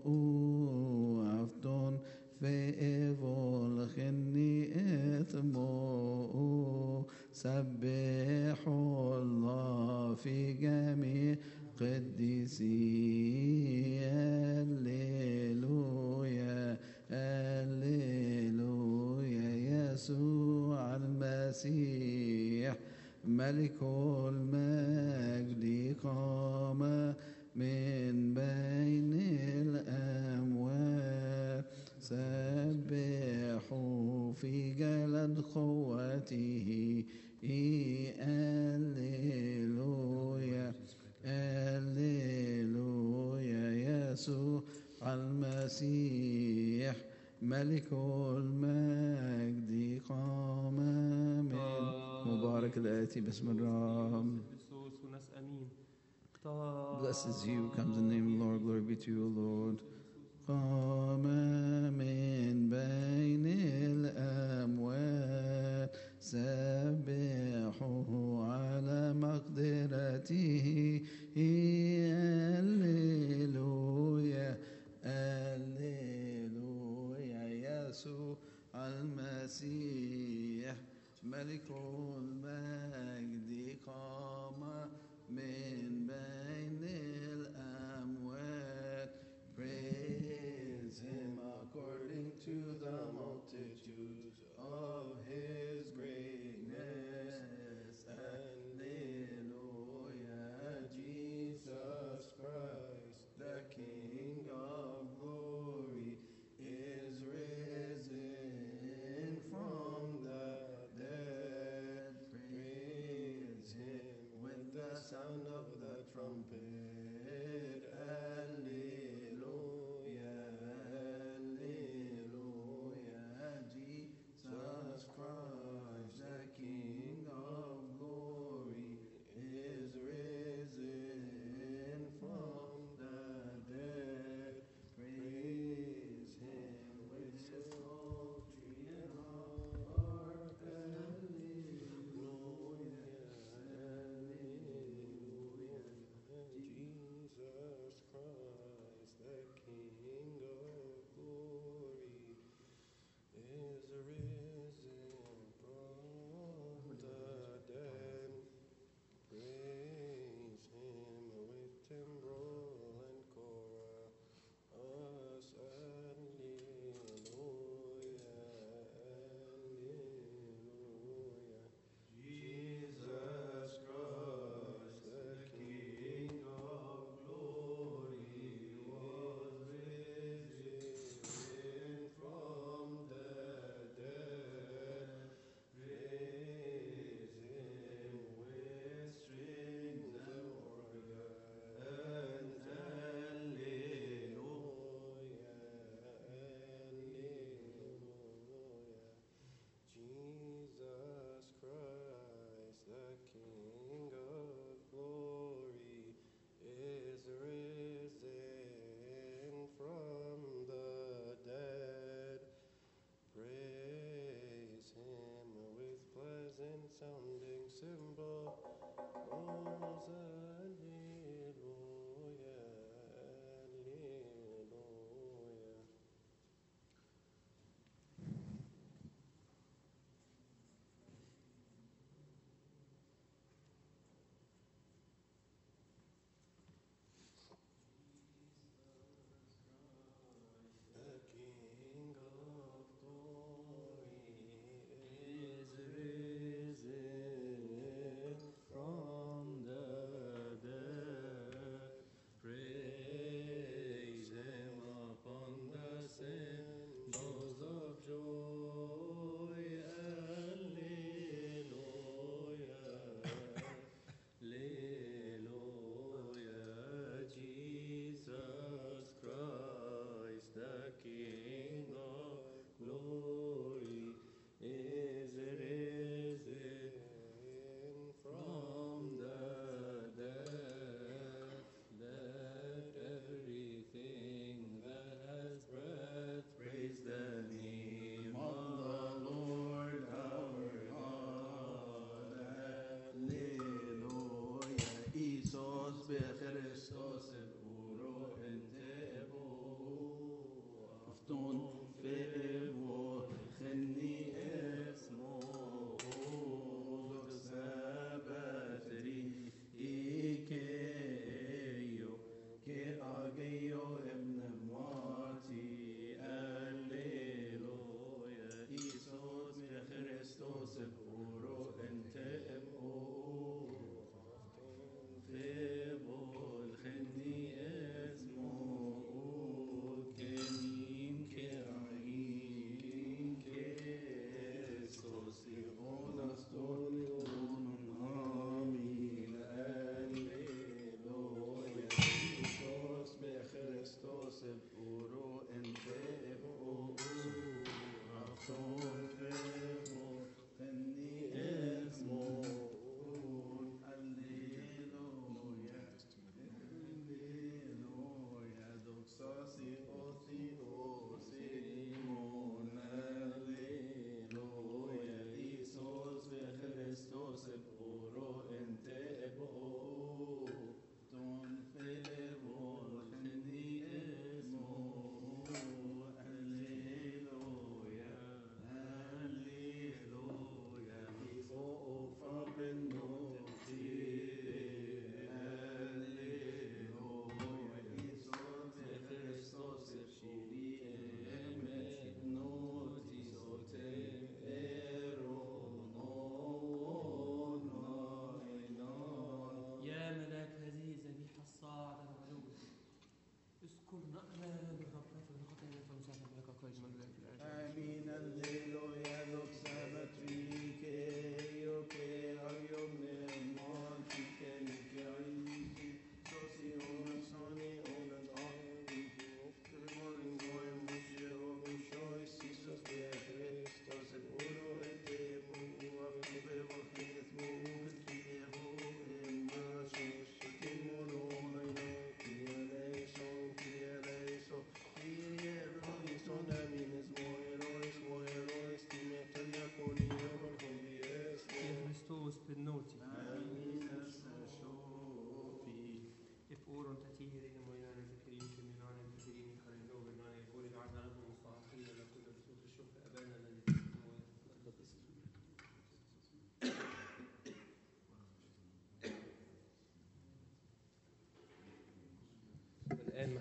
S1: afton feevol khni ethmo. سبحوا الله في جميع قديسي. هللويا هللويا. يسوع المسيح ملك المجد قام من بين الأموات. سبحوا في جلد قوته. هللويا هللويا. يسوع المسيح ملك المجد قام من. مبارك الآتي باسم الرب. Blessed is he who comes in the name of the Lord. Glory be to you, O Lord. قام من بين الأموات. سبحوه على مقدرته. هللويا هللويا. يسوع المسيح ملك المجد قام من بين الأموات. Praise him according to the multitude of his greatness. Hallelujah. Jesus Christ, the King of glory, is risen from the dead. Praise him with the sound of the trumpet. Hallelujah hallelujah. Jesus Christ, the King of glory, is risen from the dead. Praise him with his poetry and harp. Hallelujah hallelujah. Jesus Christ, the King of glory, is risen from the dead. Praise him with timbrel and chorus. Hallelujah hallelujah. Jesus Christ, the King of glory, was risen from the dead. Praise him with strings and organs. Hallelujah hallelujah. Jesus Christ, the King of glory, is risen from the dead. Praise him with pleasant sounding cymbals. Hallelujah hallelujah. The King of glory is risen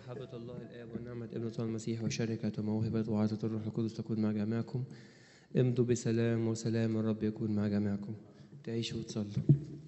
S4: محبة الله الآب ونعمة ابنة المسيح وشركة وموهبة وعطية الروح القدس تكون مع جميعكم. امضوا بسلام وسلام الرب يكون مع جميعكم. تعيشوا وتصلوا.